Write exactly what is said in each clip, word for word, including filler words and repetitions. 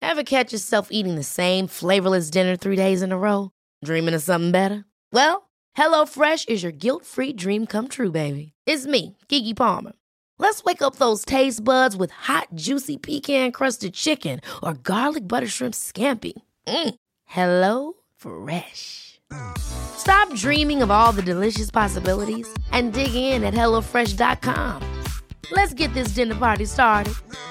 Ever catch yourself eating the same flavorless dinner three days in a row? Dreaming of something better? Well, HelloFresh is your guilt-free dream come true, baby. It's me, Keke Palmer. Let's wake up those taste buds with hot, juicy pecan-crusted chicken or garlic butter shrimp scampi. Mm. Hello Fresh. Stop dreaming of all the delicious possibilities and dig in at hello fresh dot com. Let's get this dinner party started.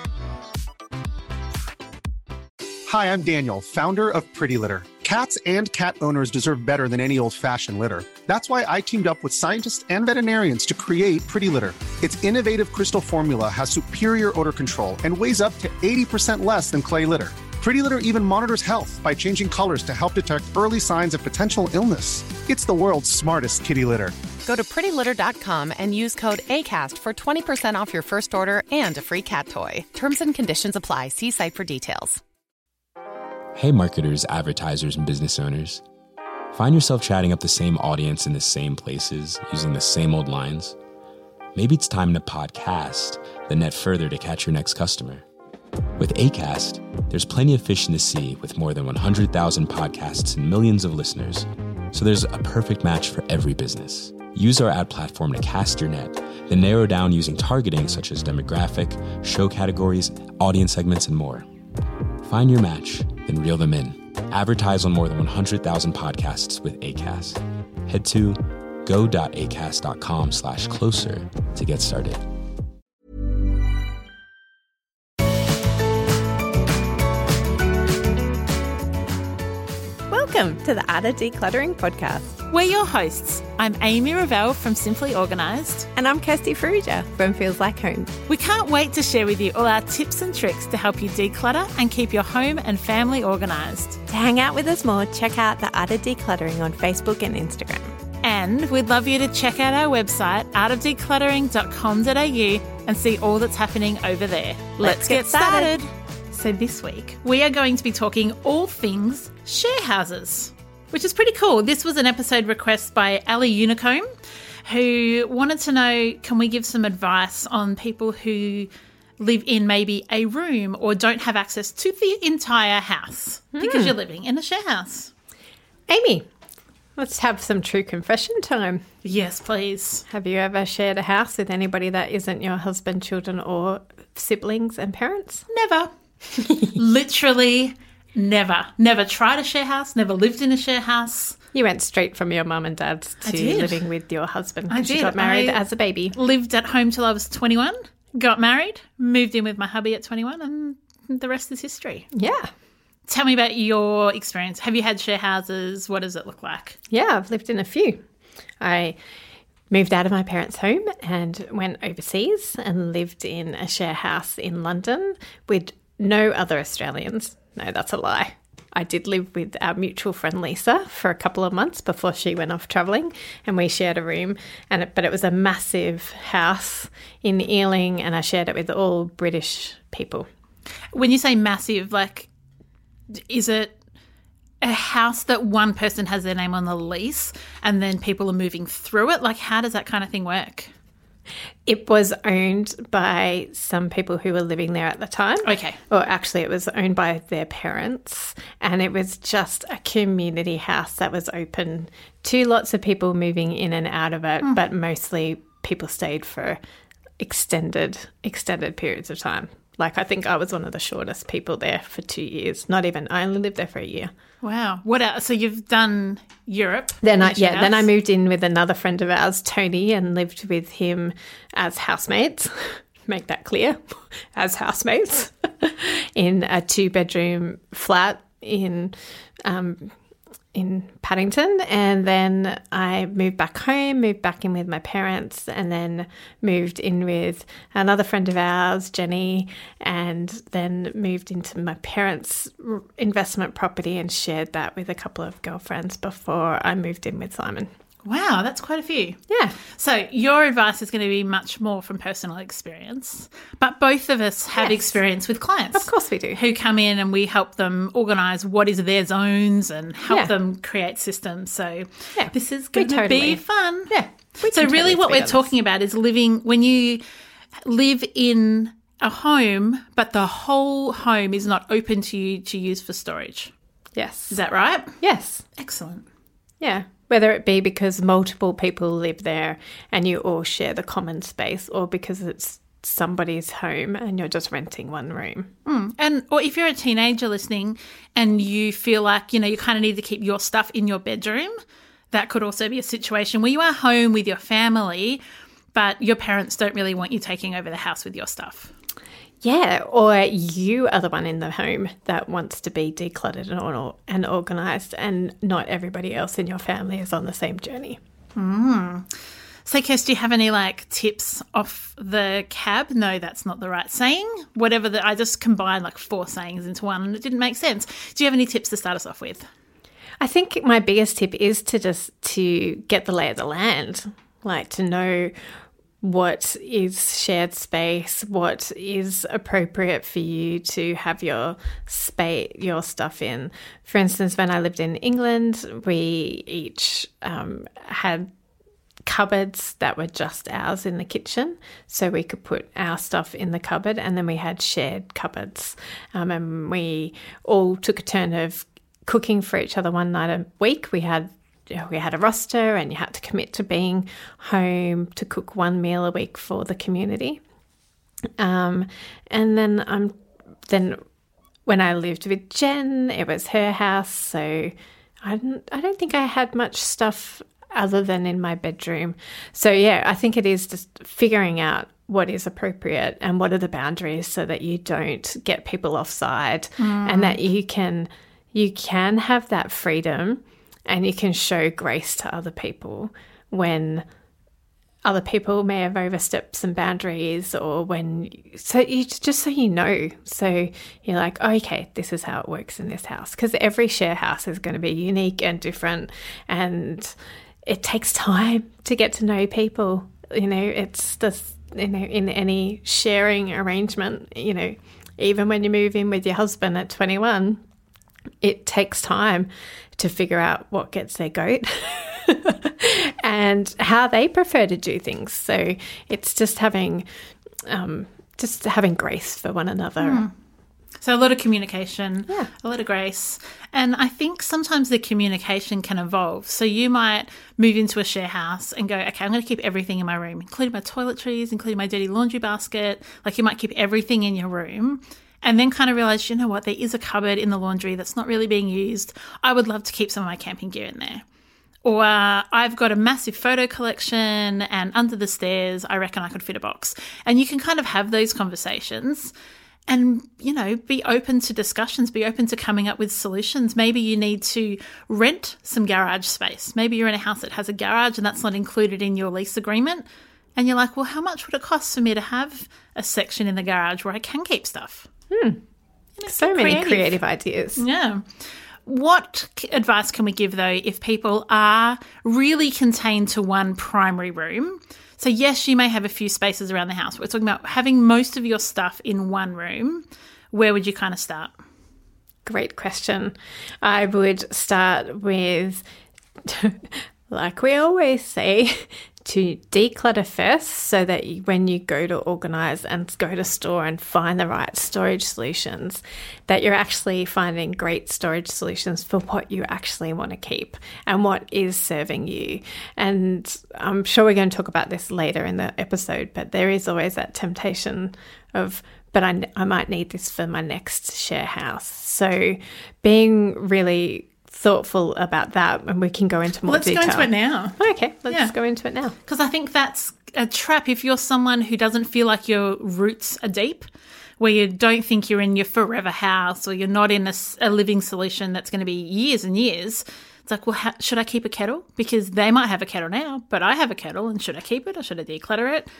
Hi, I'm Daniel, founder of Pretty Litter. Cats and cat owners deserve better than any old-fashioned litter. That's why I teamed up with scientists and veterinarians to create Pretty Litter. Its innovative crystal formula has superior odor control and weighs up to eighty percent less than clay litter. Pretty Litter even monitors health by changing colors to help detect early signs of potential illness. It's the world's smartest kitty litter. Go to pretty litter dot com and use code ACAST for twenty percent off your first order and a free cat toy. Terms and conditions apply. See site for details. Hey marketers, advertisers, and business owners. Find yourself chatting up the same audience in the same places, using the same old lines? Maybe it's time to podcast, then net further to catch your next customer. With Acast, there's plenty of fish in the sea with more than one hundred thousand podcasts and millions of listeners. So there's a perfect match for every business. Use our ad platform to cast your net, then narrow down using targeting such as demographic, show categories, audience segments, and more. Find your match, then reel them in. Advertise on more than one hundred thousand podcasts with Acast. Head to go.acast.com slash closer to get started. Welcome to the Art of Decluttering podcast. We're your hosts. I'm Amy Revell from Simply Organised. And I'm Kirsty Farrugia from Feels Like Home. We can't wait to share with you all our tips and tricks to help you declutter and keep your home and family organised. To hang out with us more, check out the Art of Decluttering on Facebook and Instagram. And we'd love you to check out our website, art of decluttering dot com dot a u, and see all that's happening over there. Let's, Let's get, get started. started. So this week, we are going to be talking all things share houses, which is pretty cool. This was an episode request by Ali Unicomb, who wanted to know, can we give some advice on people who live in maybe a room or don't have access to the entire house mm. because you're living in a share house? Amy, let's have some true confession time. Yes, please. Have you ever shared a house with anybody that isn't your husband, children, or siblings and parents? Never. Literally never. Never tried a share house, never lived in a share house. You went straight from your mum and dad to living with your husband. I did. You got married I as a baby. Lived at home till I was twenty-one, got married, moved in with my hubby at twenty-one, and the rest is history. Yeah. Tell me about your experience. Have you had share houses? What does it look like? Yeah, I've lived in a few. I moved out of my parents' home and went overseas and lived in a share house in London with no other Australians. No, that's a lie. I did live with our mutual friend Lisa for a couple of months before she went off travelling, and we shared a room. And it, but it was a massive house in Ealing, and I shared it with all British people. When you say massive, like, is it a house that one person has their name on the lease and then people are moving through it? Like, how does that kind of thing work? It was owned by some people who were living there at the time. Okay. Or actually it was owned by their parents, and it was just a community house that was open to lots of people moving in and out of it, mm. but mostly people stayed for extended extended periods of time. Like, I think I was one of the shortest people there for two years. Not even. I only lived there for a year. Wow. What else? So you've done Europe? Then I, yeah, house? Then I moved in with another friend of ours, Tony, and lived with him as housemates. Make that clear. As housemates in a two-bedroom flat in um, in Paddington. And then I moved back home, moved back in with my parents, and then moved in with another friend of ours, Jenny, and then moved into my parents' investment property and shared that with a couple of girlfriends before I moved in with Simon. Wow, that's quite a few. Yeah. So your advice is going to be much more from personal experience, but both of us have yes. experience with clients. Of course we do. Who come in and we help them organise what is their zones and help yeah. them create systems. So yeah. this is going to totally. be fun. Yeah. So really what we're talking about is living, when you live in a home, but the whole home is not open to you to use for storage. Yes. Is that right? Yes. Excellent. Yeah. Whether it be because multiple people live there and you all share the common space, or because it's somebody's home and you're just renting one room. Mm. And or if you're a teenager listening and you feel like, you know, you kind of need to keep your stuff in your bedroom, that could also be a situation where you are home with your family, but your parents don't really want you taking over the house with your stuff. Yeah, or you are the one in the home that wants to be decluttered and, and organised, and not everybody else in your family is on the same journey. Mm. So, Kirst, do you have any, like, tips off the cab? No, that's not the right saying. Whatever, the, I just combined, like, four sayings into one and it didn't make sense. Do you have any tips to start us off with? I think my biggest tip is to just to get the lay of the land, like to know what is shared space, what is appropriate for you to have your space, your stuff in. For instance, when I lived in England, we each um, had cupboards that were just ours in the kitchen, so we could put our stuff in the cupboard, and then we had shared cupboards, um, and we all took a turn of cooking for each other one night a week. We had we had a roster, and you had to commit to being home to cook one meal a week for the community. Um, and then um, then when I lived with Jen, it was her house, so I don't, I don't think I had much stuff other than in my bedroom. So yeah, I think it is just figuring out what is appropriate and what are the boundaries so that you don't get people offside, mm. and that you can you can have that freedom. And you can show grace to other people when other people may have overstepped some boundaries, or when, so you just so you know. So you're like, oh, okay, this is how it works in this house. Because every share house is going to be unique and different, and it takes time to get to know people. You know, it's just, you know, in any sharing arrangement, you know, even when you move in with your husband at twenty-one, it takes time to figure out what gets their goat and how they prefer to do things. So it's just having um, just having grace for one another. Mm. So a lot of communication, yeah. a lot of grace. And I think sometimes the communication can evolve. So you might move into a share house and go, okay, I'm going to keep everything in my room, including my toiletries, including my dirty laundry basket. Like you might keep everything in your room. And then kind of realize, you know what, there is a cupboard in the laundry that's not really being used. I would love to keep some of my camping gear in there. Or uh, I've got a massive photo collection, and under the stairs, I reckon I could fit a box. And you can kind of have those conversations and, you know, be open to discussions, be open to coming up with solutions. Maybe you need to rent some garage space. Maybe you're in a house that has a garage and that's not included in your lease agreement. And you're like, well, how much would it cost for me to have a section in the garage where I can keep stuff? Hmm. You know, so many creative. creative ideas. Yeah. What advice can we give, though, if people are really contained to one primary room? So, yes, you may have a few spaces around the house. We're talking about having most of your stuff in one room. Where would you kind of start? Great question. I would start with, like we always say, to declutter first, so that you, when you go to organise and go to store and find the right storage solutions, that you're actually finding great storage solutions for what you actually want to keep and what is serving you. And I'm sure we're going to talk about this later in the episode, but there is always that temptation of, but I, I might need this for my next share house. So being really thoughtful about that, and we can go into more well, let's detail. Let's go into it now. Okay, let's yeah. go into it now. Because I think that's a trap if you're someone who doesn't feel like your roots are deep, where you don't think you're in your forever house, or you're not in a, a living solution that's going to be years and years. It's like, well, how, should I keep a kettle? Because they might have a kettle now, but I have a kettle, and should I keep it or should I declutter it?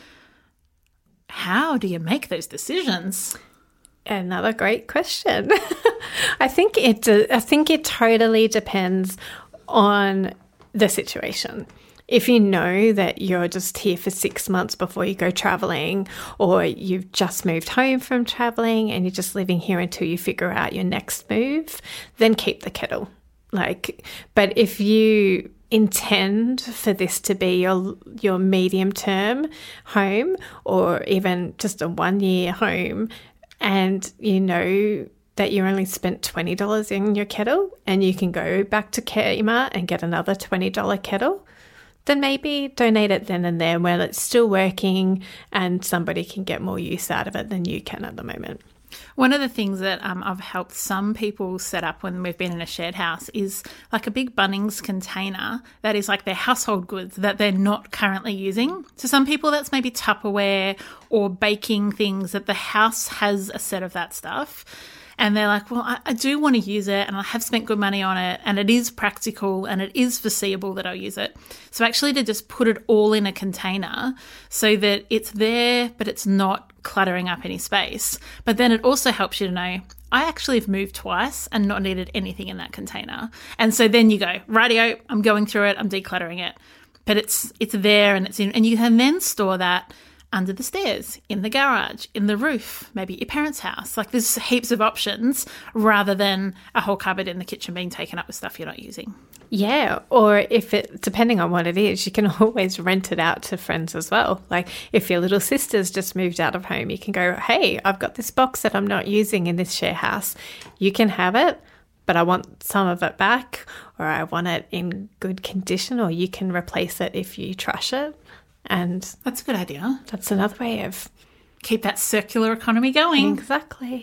How do you make those decisions? Another great question. I think it. I think it totally depends on the situation. If you know that you're just here for six months before you go traveling, or you've just moved home from traveling and you're just living here until you figure out your next move, then keep the kettle. Like, but if you intend for this to be your your medium term home or even just a one year home, and you know that you only spent twenty dollars in your kettle and you can go back to Kmart and get another twenty dollars kettle, then maybe donate it then and there while it's still working and somebody can get more use out of it than you can at the moment. One of the things that um, I've helped some people set up when we've been in a shared house is like a big Bunnings container that is like their household goods that they're not currently using. So some people that's maybe Tupperware or baking things that the house has a set of that stuff. And they're like, well, I, I do want to use it and I have spent good money on it and it is practical and it is foreseeable that I'll use it. So actually to just put it all in a container so that it's there but it's not cluttering up any space. But then it also helps you to know, I actually have moved twice and not needed anything in that container. And so then you go, rightio, I'm going through it, I'm decluttering it. But it's it's there and it's in, and you can then store that under the stairs, in the garage, in the roof, maybe at your parents' house. Like there's heaps of options rather than a whole cupboard in the kitchen being taken up with stuff you're not using. Yeah, or if it, depending on what it is, you can always rent it out to friends as well. Like if your little sister's just moved out of home, you can go, hey, I've got this box that I'm not using in this share house. You can have it, but I want some of it back, or I want it in good condition, or you can replace it if you trash it. And that's a good idea. That's another way of keep that circular economy going. Exactly.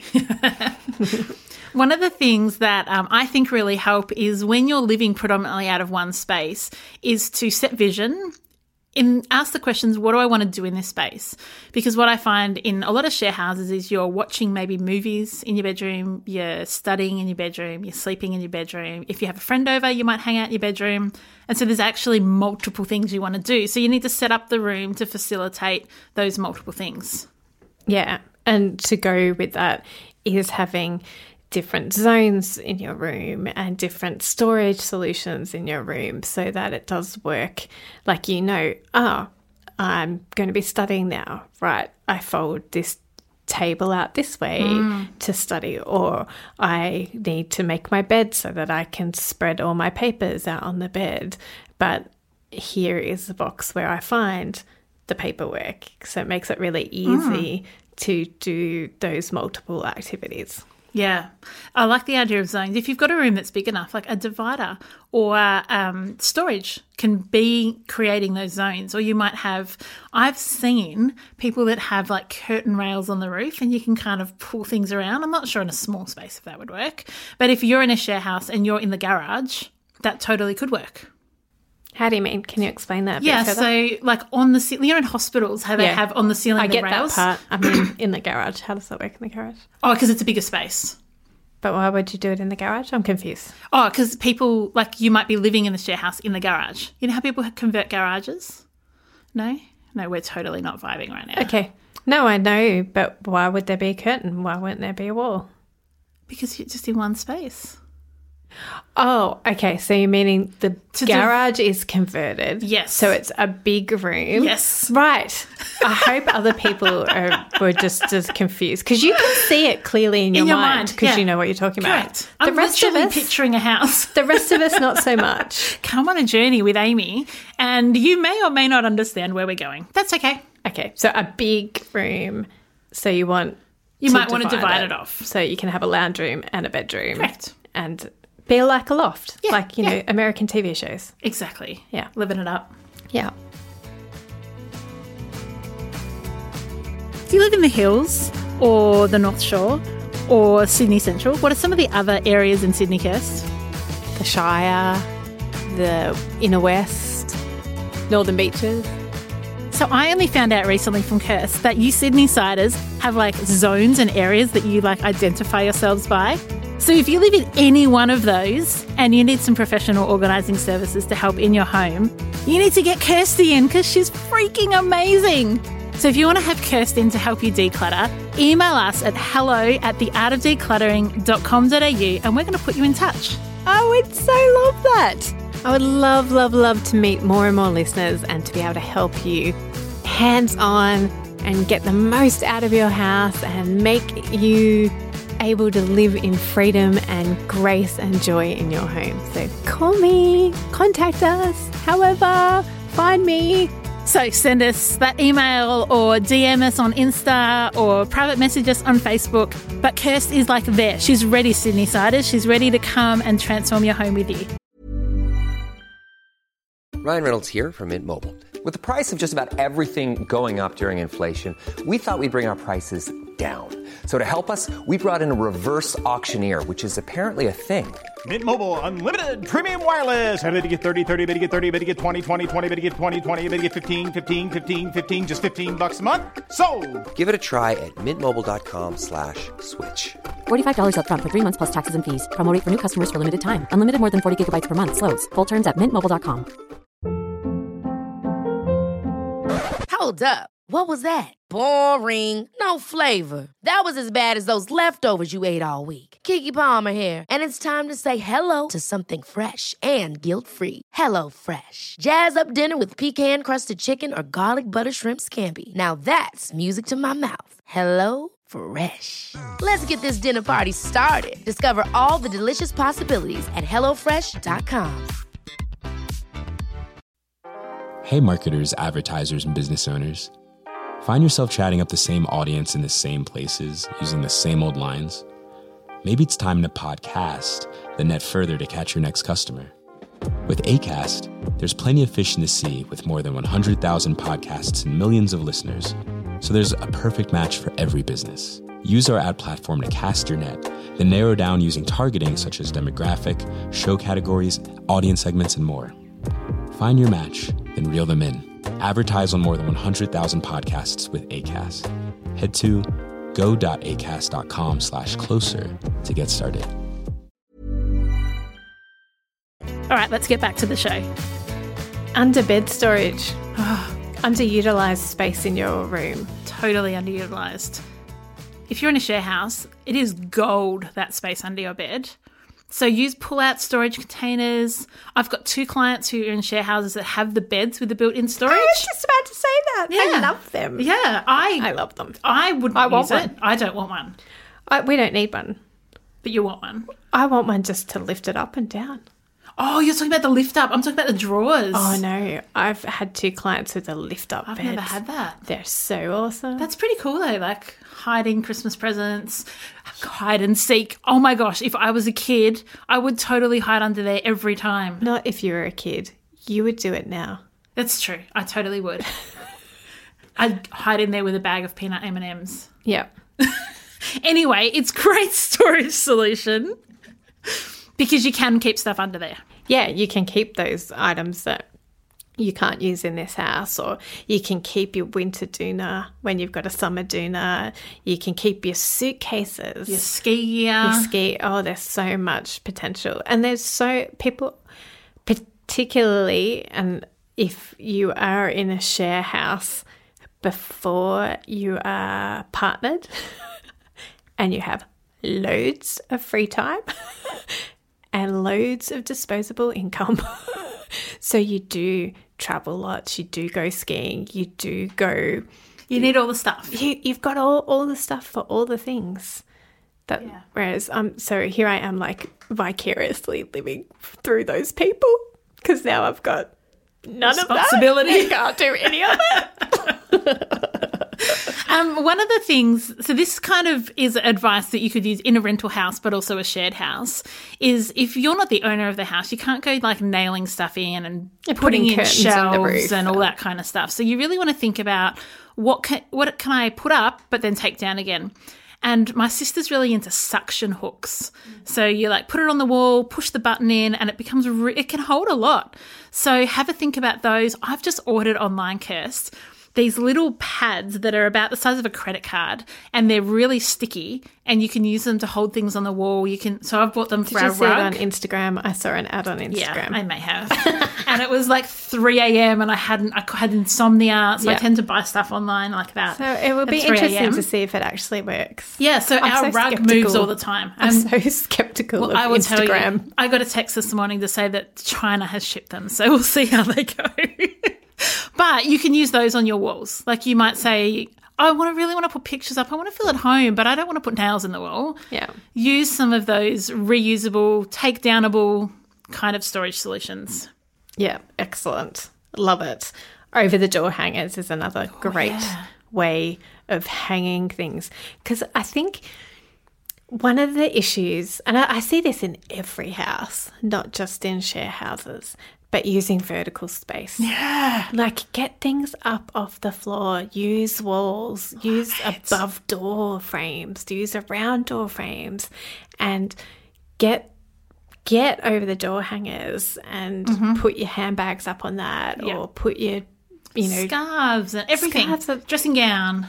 One of the things that um, I think really help is when you're living predominantly out of one space is to set vision. In ask the questions, what do I want to do in this space? Because what I find in a lot of share houses is you're watching maybe movies in your bedroom, you're studying in your bedroom, you're sleeping in your bedroom. If you have a friend over, you might hang out in your bedroom. And so there's actually multiple things you want to do. So you need to set up the room to facilitate those multiple things. Yeah. And to go with that is having different zones in your room and different storage solutions in your room so that it does work. Like, you know, ah, oh, I'm going to be studying now, right? I fold this table out this way mm. to study, or I need to make my bed so that I can spread all my papers out on the bed. But here is the box where I find the paperwork. So it makes it really easy mm. to do those multiple activities. Yeah, I like the idea of zones. If you've got a room that's big enough, like a divider or um, storage can be creating those zones. Or you might have, I've seen people that have like curtain rails on the roof and you can kind of pull things around. I'm not sure in a small space if that would work. But if you're in a share house and you're in the garage, that totally could work. How do you mean? Can you explain that a yeah, bit further? So like on the ceiling, you're in hospitals, how they yeah. have on the ceiling I the get rails. that part. I mean, in the garage. How does that work in the garage? Oh, because it's a bigger space. But why would you do it in the garage? I'm confused. Oh, because people, like you might be living in the share house in the garage. You know how people convert garages? No? No, we're totally not vibing right now. Okay. No, I know, but why would there be a curtain? Why wouldn't there be a wall? Because you're just in one space. Oh, okay. So you're meaning the to garage do- is converted. Yes. So it's a big room. Yes. Right. I hope other people are, were just as confused because you can see it clearly in your, in your mind because yeah. you know what you're talking Correct. about. The I'm rest literally of us, picturing a house. The rest of us, not so much. Come on a journey with Amy and you may or may not understand where we're going. That's okay. Okay. So a big room. So you want You to might want to divide it. it off. So you can have a lounge room and a bedroom. Correct. And be like a loft, yeah, like, you yeah. know, American T V shows. Exactly. Yeah. Living it up. Yeah. Do you live in the hills or the North Shore or Sydney Central? What are some of the other areas in Sydney, Kirst? The Shire, the Inner West, Northern Beaches. So I only found out recently from Kirst that you Sydney-siders have like zones and areas that you like identify yourselves by. So if you live in any one of those and you need some professional organising services to help in your home, you need to get Kirsty in because she's freaking amazing. So if you want to have Kirsty in to help you declutter, email us at hello at the art of decluttering dot com dot a u and we're going to put you in touch. I would so love that. I would love, love, love to meet more and more listeners and to be able to help you hands-on and get the most out of your house and make you able to live in freedom and grace and joy in your home. So call me, contact us, however, find me. So send us that email or D M us on Insta or private message us on Facebook. But Kirst is like there. She's ready, Sydney-siders. She's ready to come and transform your home with you. Ryan Reynolds here from Mint Mobile. With the price of just about everything going up during inflation, we thought we'd bring our prices down. So to help us, we brought in a reverse auctioneer, which is apparently a thing. Mint Mobile Unlimited Premium Wireless. How to get thirty, thirty, how to get thirty, how to get twenty, twenty, twenty, how to get twenty, twenty, how to get fifteen, fifteen, fifteen, fifteen, just fifteen bucks a month? Sold! Give it a try at mintmobile.com slash switch. forty-five dollars up front for three months plus taxes and fees. Promo rate for new customers for limited time. Unlimited more than forty gigabytes per month. Slows full terms at mint mobile dot com. Hold up. What was that? Boring. No flavor. That was as bad as those leftovers you ate all week. Keke Palmer here, and it's time to say hello to something fresh and guilt-free. Hello Fresh. Jazz up dinner with pecan-crusted chicken or garlic butter shrimp scampi. Now that's music to my mouth. Hello Fresh. Let's get this dinner party started. Discover all the delicious possibilities at hello fresh dot com. Hey marketers, advertisers, and business owners. Find yourself chatting up the same audience in the same places, using the same old lines? Maybe it's time to podcast, then net further to catch your next customer. With Acast, there's plenty of fish in the sea with more than one hundred thousand podcasts and millions of listeners. So there's a perfect match for every business. Use our ad platform to cast your net, then narrow down using targeting such as demographic, show categories, audience segments, and more. Find your match, then reel them in. Advertise on more than one hundred thousand podcasts with Acast. Head to go.acast.com slash closer to get started. All right, let's get back to the show. Under bed storage. Oh, underutilized space in your room. Totally underutilized. If you're in a share house, it is gold, that space under your bed. So use pull-out storage containers. I've got two clients who are in share houses that have the beds with the built-in storage. I was just about to say that. Yeah. I love them. Yeah, I I love them. I wouldn't I want use one. it. I don't want one. I, we don't need one. But you want one. I want one just to lift it up and down. Oh, you're talking about the lift up. I'm talking about the drawers. Oh, no. I've had two clients with a lift up I've bed. never had that. They're so awesome. That's pretty cool though, like hiding Christmas presents, hide and seek. Oh my gosh, if I was a kid, I would totally hide under there every time. Not if you were a kid. You would do it now. That's true. I totally would. I'd hide in there with a bag of peanut M and M's. Yep. Anyway, it's a great storage solution because you can keep stuff under there. Yeah, you can keep those items that you can't use in this house, or you can keep your winter doona when you've got a summer doona. You can keep your suitcases. Your ski gear. Your ski. Oh, there's so much potential. And there's so, people, particularly, and if you are in a share house before you are partnered and you have loads of free time and loads of disposable income. So you do travel lots, you do go skiing, you do go... You need all the stuff. You, you've got all, all the stuff for all the things. That, yeah. Whereas, um, so here I am like vicariously living through those people because now I've got none of that. Responsibility. I can't do any of it. Um, one of the things, so this kind of is advice that you could use in a rental house but also a shared house, is if you're not the owner of the house, you can't go like nailing stuff in and You're putting, putting in shelves in and all that kind of stuff. So you really want to think about what can, what can I put up but then take down again. And my sister's really into suction hooks. So you like put it on the wall, push the button in, and it becomes, re- it can hold a lot. So have a think about those. I've just ordered online, Kirst, these little pads that are about the size of a credit card, and they're really sticky, and you can use them to hold things on the wall. You can. So I've bought them for Did our you see rug. it on Instagram? I saw an ad on Instagram. Yeah, I may have. And it was like three a.m. and I hadn't. I had insomnia, so Yeah. I tend to buy stuff online like that. So it would at be three a.m. interesting to see if it actually works. Yeah, so I'm our so rug skeptical. moves all the time. I'm Um, so skeptical Well, of I will Instagram. tell you, I got a text this morning to say that China has shipped them, so we'll see how they go. But you can use those on your walls. Like you might say, I want to really want to put pictures up. I want to feel at home, but I don't want to put nails in the wall. Yeah. Use some of those reusable, take-downable kind of storage solutions. Yeah, excellent. Love it. Over the door hangers is another oh, great yeah. way of hanging things. Because I think one of the issues, and I, I see this in every house, not just in share houses, but using vertical space. Yeah. Like get things up off the floor, use walls, Love use it. above door frames, use around door frames, and get get over the door hangers and mm-hmm. put your handbags up on that yep. or put your, you know. Scarves and everything. Scarves are, dressing gown.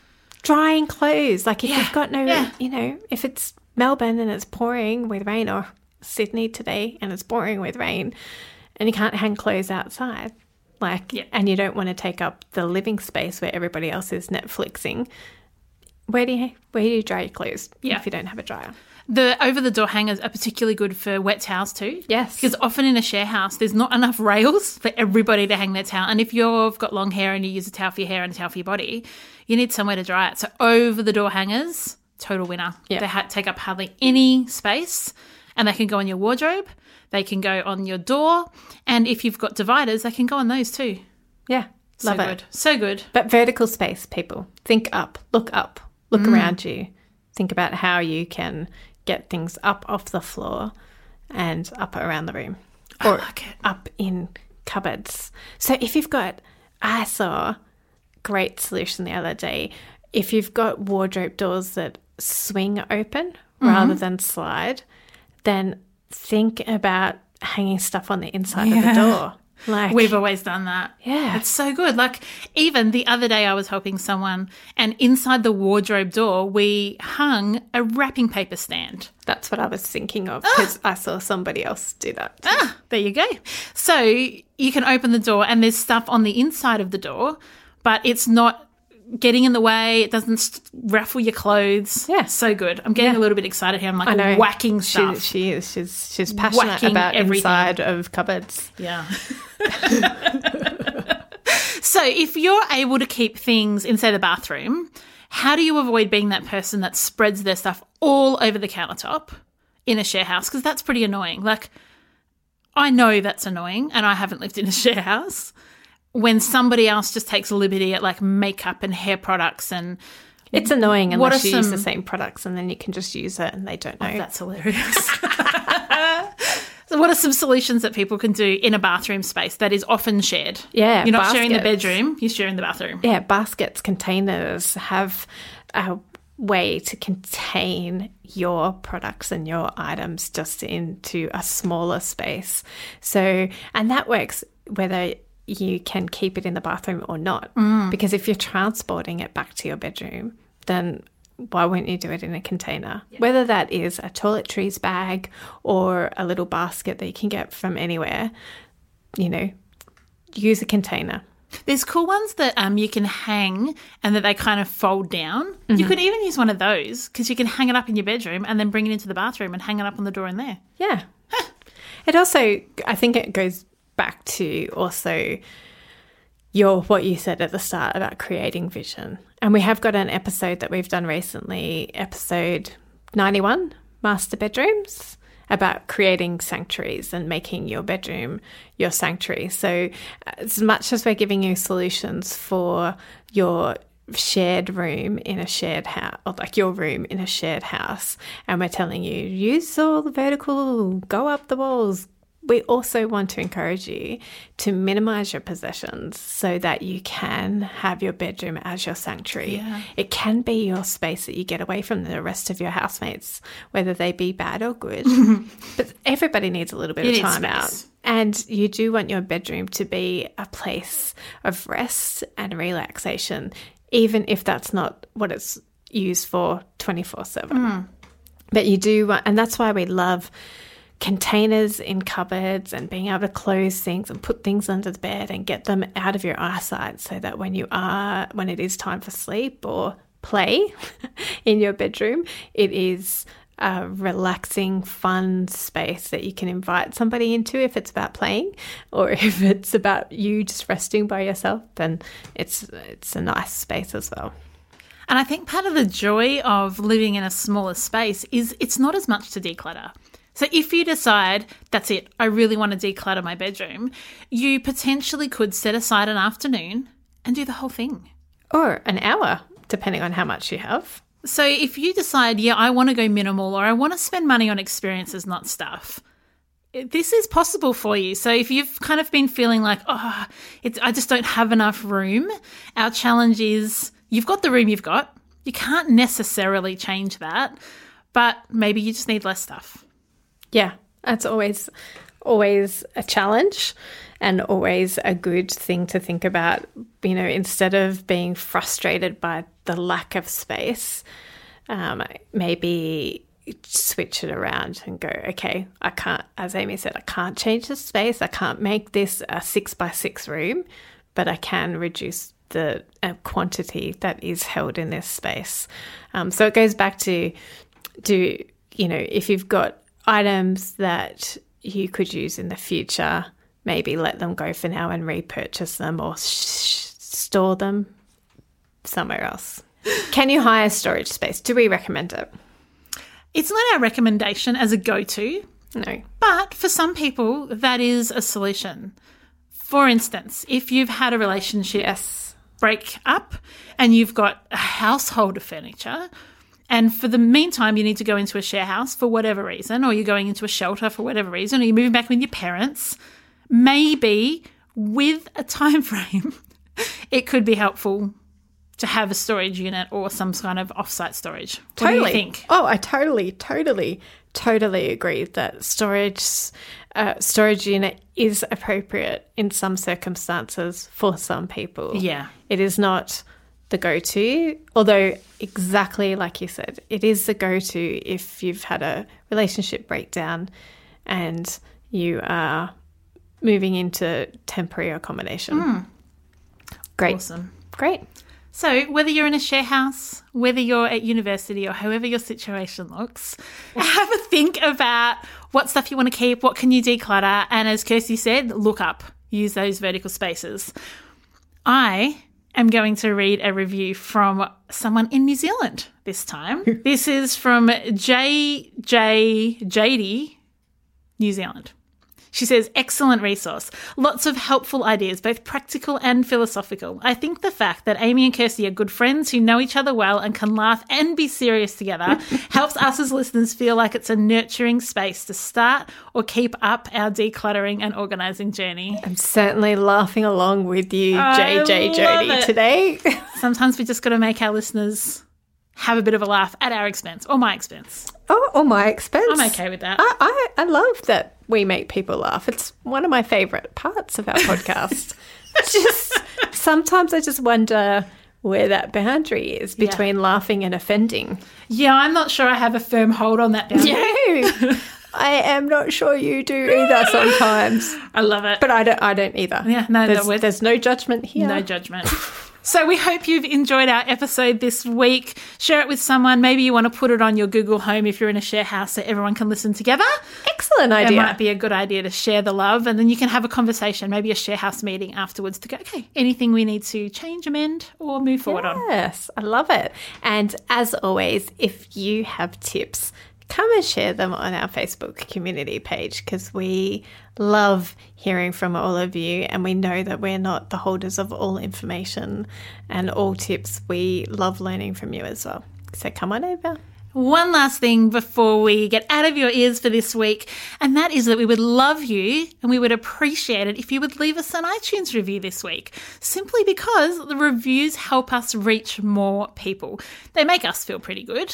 Drying clothes. Like if yeah. you've got no, yeah. you know, if it's Melbourne and it's pouring with rain, or Sydney today and it's pouring with rain, and you can't hang clothes outside, like, yeah. and you don't want to take up the living space where everybody else is Netflixing, where do you where do you dry your clothes yeah. if you don't have a dryer? The over-the-door hangers are particularly good for wet towels too. Yes. Because often in a share house, there's not enough rails for everybody to hang their towel. And if you've got long hair and you use a towel for your hair and a towel for your body, you need somewhere to dry it. So over-the-door hangers, total winner. Yep. They ha- take up hardly any space, and they can go on your wardrobe. They can go on your door. And if you've got dividers, they can go on those too. Yeah. So Love good. it. So good. But vertical space, people. Think up. Look up. Look mm. around you. Think about how you can get things up off the floor and up around the room, or like up in cupboards. So if you've got, I saw a great solution the other day. If you've got wardrobe doors that swing open mm-hmm. rather than slide, then think about hanging stuff on the inside yeah. of the door. Like, we've always done that. Yeah. It's so good. Like even the other day I was helping someone, and inside the wardrobe door we hung a wrapping paper stand. That's what I was thinking of because ah. I saw somebody else do that too. Ah, there you go. So you can open the door and there's stuff on the inside of the door, but it's not getting in the way. It doesn't st- raffle your clothes. Yeah. So good. I'm getting yeah. a little bit excited here. I'm like I know. whacking stuff. She, she is. She's, she's passionate whacking about everything. Inside of cupboards. Yeah. So if you're able to keep things in, say, the bathroom, how do you avoid being that person that spreads their stuff all over the countertop in a share house? Because that's pretty annoying. Like, I know that's annoying, and I haven't lived in a share house. When somebody else just takes a liberty at like makeup and hair products, and it's annoying unless you some... use the same products and then you can just use it and they don't know. Oh, that's hilarious. So what are some solutions that people can do in a bathroom space that is often shared? Yeah, you're not baskets. sharing the bedroom, you're sharing the bathroom. Yeah, baskets, containers have a way to contain your products and your items just into a smaller space. So, and that works whether you can keep it in the bathroom or not. Mm. Because if you're transporting it back to your bedroom, then why wouldn't you do it in a container? Yeah. Whether that is a toiletries bag or a little basket that you can get from anywhere, you know, use a container. There's cool ones that um you can hang and that they kind of fold down. Mm-hmm. You could even use one of those because you can hang it up in your bedroom and then bring it into the bathroom and hang it up on the door in there. Yeah. It also, I think it goes back to also your what you said at the start about creating vision. And we have got an episode that we've done recently, episode ninety-one, Master Bedrooms, about creating sanctuaries and making your bedroom your sanctuary. So as much as we're giving you solutions for your shared room in a shared house, or like your room in a shared house, and we're telling you, use all the vertical, go up the walls, we also want to encourage you to minimize your possessions so that you can have your bedroom as your sanctuary. Yeah. It can be your space that you get away from the rest of your housemates, whether they be bad or good. But everybody needs a little bit you of time out. Space. And you do want your bedroom to be a place of rest and relaxation, even if that's not what it's used for twenty-four seven. Mm. But you do want, and that's why we love containers in cupboards and being able to close things and put things under the bed and get them out of your eyesight so that when you are, when it is time for sleep or play in your bedroom, it is a relaxing, fun space that you can invite somebody into if it's about playing, or if it's about you just resting by yourself, then it's it's a nice space as well. And I think part of the joy of living in a smaller space is it's not as much to declutter. So if you decide, that's it, I really want to declutter my bedroom, you potentially could set aside an afternoon and do the whole thing. Or an hour, depending on how much you have. So if you decide, yeah, I want to go minimal or I want to spend money on experiences, not stuff, this is possible for you. So if you've kind of been feeling like, oh, it's, I just don't have enough room, our challenge is you've got the room you've got. You can't necessarily change that, but maybe you just need less stuff. Yeah, that's always, always a challenge and always a good thing to think about. You know, instead of being frustrated by the lack of space, um, maybe switch it around and go, okay, I can't, as Amy said, I can't change the space. I can't make this a six by six room, but I can reduce the uh, quantity that is held in this space. Um, so it goes back to, do you know, if you've got items that you could use in the future, maybe let them go for now and repurchase them or sh- store them somewhere else. Can you hire storage space? Do we recommend it? It's not our recommendation as a go-to. No. But for some people, that is a solution. For instance, if you've had a relationship yes. break up and you've got a household of furniture, and for the meantime, you need to go into a share house for whatever reason, or you're going into a shelter for whatever reason, or you're moving back with your parents, maybe with a time frame, it could be helpful to have a storage unit or some kind of off-site storage. What totally. do you think? Oh, I totally, totally, totally agree that storage, uh, storage unit is appropriate in some circumstances for some people. Yeah. It is not the go-to, although exactly like you said, it is the go-to if you've had a relationship breakdown and you are moving into temporary accommodation. Mm. Great. Awesome. Great. So whether you're in a share house, whether you're at university or however your situation looks, have a think about what stuff you want to keep, what can you declutter, and as Kirsty said, look up, use those vertical spaces. I am going to read a review from someone in New Zealand this time. This is from J J J D, New Zealand. She says, excellent resource. Lots of helpful ideas, both practical and philosophical. I think the fact that Amy and Kirsty are good friends who know each other well and can laugh and be serious together helps us as listeners feel like it's a nurturing space to start or keep up our decluttering and organising journey. I'm certainly laughing along with you, J J Jody, today. Sometimes we just got to make our listeners have a bit of a laugh at our expense or my expense. Oh, or my expense. I'm okay with that. I, I, I love that we make people laugh. It's one of my favourite parts of our podcast. Just sometimes I just wonder where that boundary is between yeah. laughing and offending. Yeah, I'm not sure I have a firm hold on that boundary. No, I am not sure you do either sometimes. I love it. But I don't I don't either. Yeah, no, there's, no, there's no judgment here. No judgment. So we hope you've enjoyed our episode this week. Share it with someone. Maybe you want to put it on your Google Home if you're in a share house so everyone can listen together. Excellent idea. It might be a good idea to share the love, and then you can have a conversation, maybe a share house meeting afterwards to go, okay, anything we need to change, amend, or move forward yes, on. Yes, I love it. And as always, if you have tips, come and share them on our Facebook community page because we love hearing from all of you and we know that we're not the holders of all information and all tips. We love learning from you as well. So come on over. One last thing before we get out of your ears for this week, and that is that we would love you and we would appreciate it if you would leave us an iTunes review this week, simply because the reviews help us reach more people. They make us feel pretty good.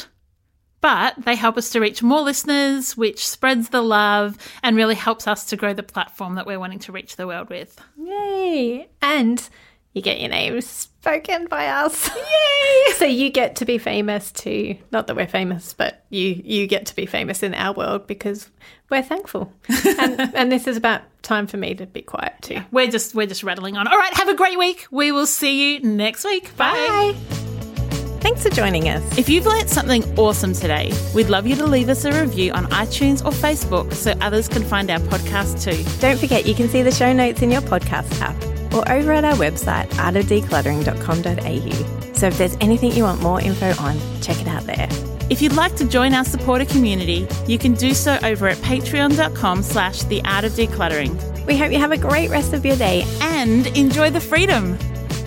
But they help us to reach more listeners, which spreads the love and really helps us to grow the platform that we're wanting to reach the world with. Yay! And you get your name spoken by us. Yay! So you get to be famous too. Not that we're famous, but you you get to be famous in our world because we're thankful. and, and this is about time for me to be quiet too. Yeah, we're just we're just rattling on. All right, have a great week. We will see you next week. Bye. Bye. Thanks for joining us. If you've learnt something awesome today, we'd love you to leave us a review on iTunes or Facebook so others can find our podcast too. Don't forget you can see the show notes in your podcast app or over at our website art of decluttering dot com dot a u. So if there's anything you want more info on, check it out there. If you'd like to join our supporter community, you can do so over at patreon.com slash the art of decluttering. We hope you have a great rest of your day and enjoy the freedom.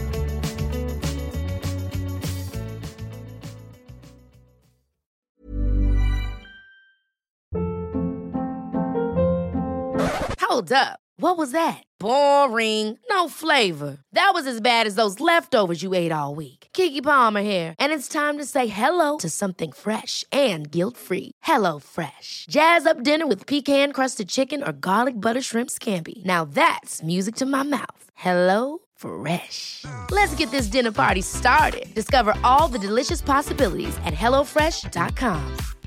Hold up. What was that? Boring. No flavor. That was as bad as those leftovers you ate all week. Keke Palmer here, and it's time to say hello to something fresh and guilt-free. Hello Fresh. Jazz up dinner with pecan-crusted chicken or garlic butter shrimp scampi. Now that's music to my mouth. Hello Fresh. Let's get this dinner party started. Discover all the delicious possibilities at hello fresh dot com.